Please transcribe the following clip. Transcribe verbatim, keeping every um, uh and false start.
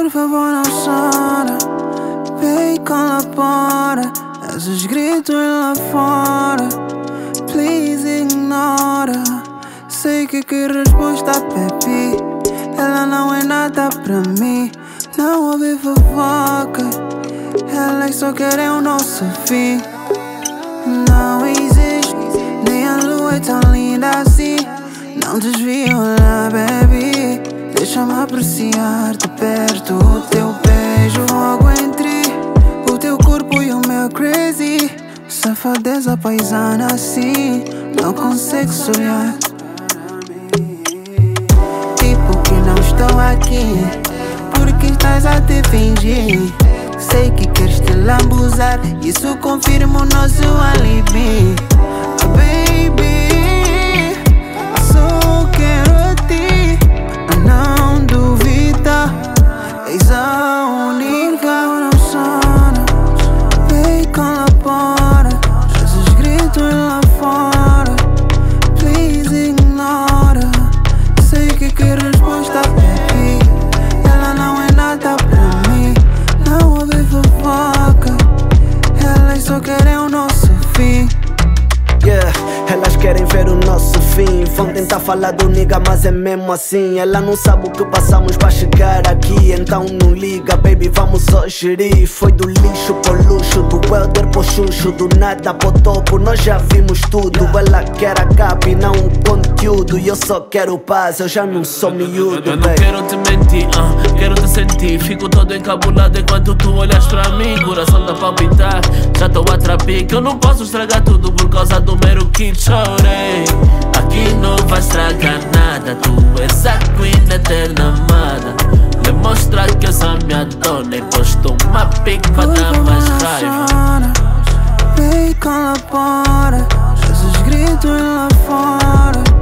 por favor não chora. Vem, colabora. Esses gritos lá fora, please ignora. Sei que que resposta, baby, ela não é nada pra mim. Não ouve fofoca, elas só querem o nosso fim. Não existe, nem a lua é tão linda assim. Não desvia olhar, baby, deixa-me apreciar de perto o teu beijo. Fogo entre o teu corpo e o meu crazy. Safadeza paisana assim, não consegues olhar. Tipo que não estou aqui, porque estás a te fingir. Sei que queres te lambuzar, isso confirma o nosso alibi. Oh, baby, só quero a ti, não duvida. És a única. Não chora, vem, colabora. Esses gritos lá fora, please ignora. Sei que que resposta, baby, ela não é nada pra mim. Não ouve fofoca, elas só querem o nosso fim. Yeah, elas querem ver o nosso fim. Vão tentar falar do nigga, mas é mesmo assim. Ela não sabe o que passamos pra chegar aqui. Então não liga, baby, vamos só gerir. Foi do lixo pro luxo, do welder pro chucho, do nada pro topo, nós já vimos tudo. Ela quer a capa e não o conteúdo. E eu só quero paz, eu já não sou miúdo. Eu não quero te mentir, uh, quero te sentir. Fico todo encabulado enquanto tu olhas pra mim. Coração tá a palpitar, já tô a trapir. Que eu não posso estragar tudo por causa do mero que chorei. Aqui não vai estragar nada, tu és a queen eterna amada. Demonstra que és a minha dona e posto uma pica pra dar mais raiva. Vem, colabora. Esses gritos lá fora,